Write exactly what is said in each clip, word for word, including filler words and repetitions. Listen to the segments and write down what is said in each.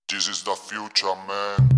This is the future, man.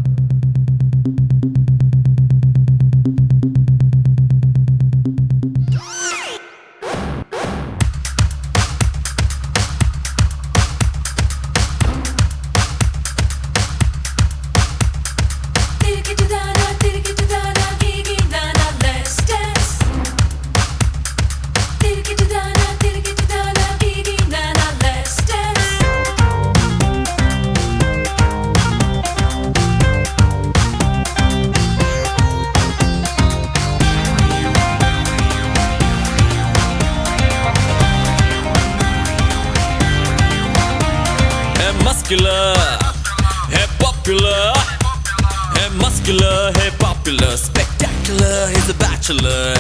Muscular, hey popular, hey muscular, hey popular, spectacular, he's a bachelor.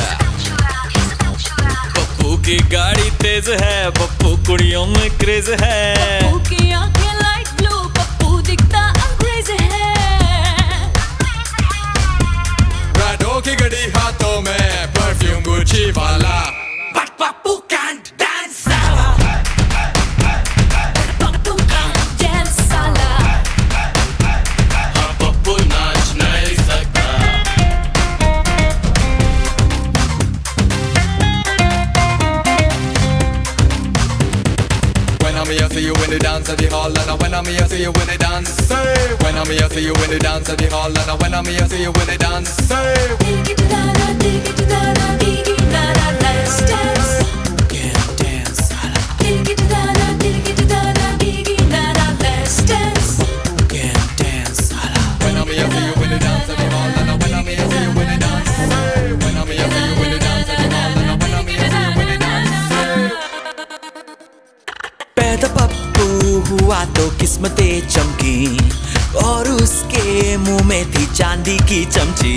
Pappu की गाड़ी तेज है, पप्पू कुड़ियों में craze है, पप्पू की आंखें लाइट ब्लू, पप्पू दिखता अंग्रेज है। राडो की घड़ी हाथों में, परफ्यूम गुची वाला, but Pappu can't dance. When I'm here, see you in the dance at the hall, and when I'm here, see you in the dance. Say, when I'm here, see you in the dance at the hall, and when I'm here, see you in the dance. Say, Digi to da da, digi to da da, digi da da, let's dance. Can't dance. Digi to da da, digi to da da, digi da da, let's dance. Can't dance. when I'm here, see you in the dance at the hall, and when I'm here, see you in the dance. Say, when I'm here, see you in the dance at the hall, and when I'm here, see you in the dance. पैदा पप्पू हुआ तो किस्मतें चमकी और उसके मुंह में थी चांदी की चमची।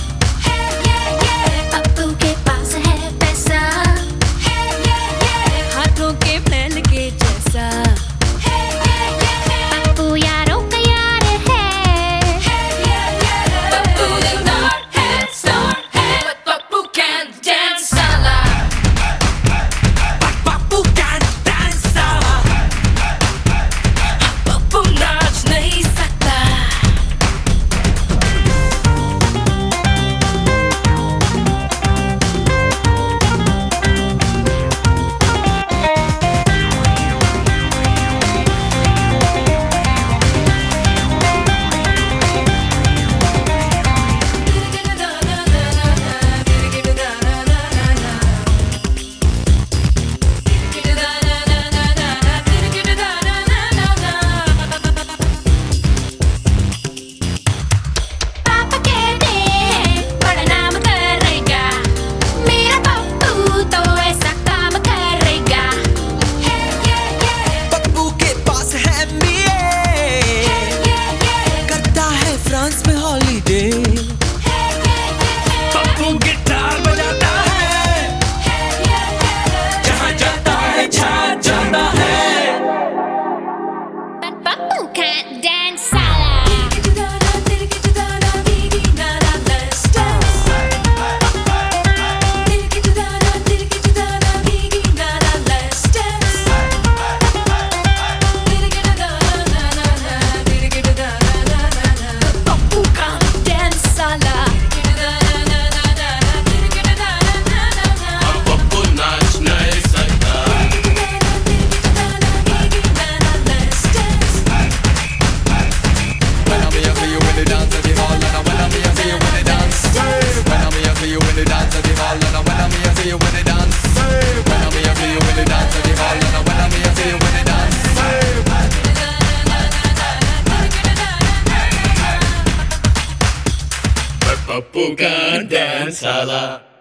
पप्पू के पास है पैसा, हाथों के महल के जैसा। पप्पू यारों का यार है, पप्पू दिलदार है, स्टार है, but पप्पू can't dance साला। पप्पू can't dance साला, पप्पू नाच नहीं सकता। पापा कहते हैं बड़ा नाम करेगा, मेरा पप्पू तो ऐसा काम करेगा। पप्पू के पास है एमबीए, करता है फ्रांस में हॉलीडे। पप्पू गिटार बजाता है, जहाँ जाता है छा जाता है। But पप्पू can't dance साला। Digi to da da, digi to da da, digi da da, let's dance. Digi to da da, digi to da da, digi da da, let's dance. Digi to da da da da da, digi to da da da da da. Pappu can't dance साला। Digi to da da da da da, digi to da da da da da. Pappu नाच नहीं सकता। When I'm here, see you in the dance at the hall, and when I'm here, see you in the dance. Say, when I'm here, see you in the dance at the hall, and when I'm here, see you in the dance. Say, when I'm here, see you in the dance at the hall, and when I'm here, see you in the dance. Say, Pappu can't dance साला।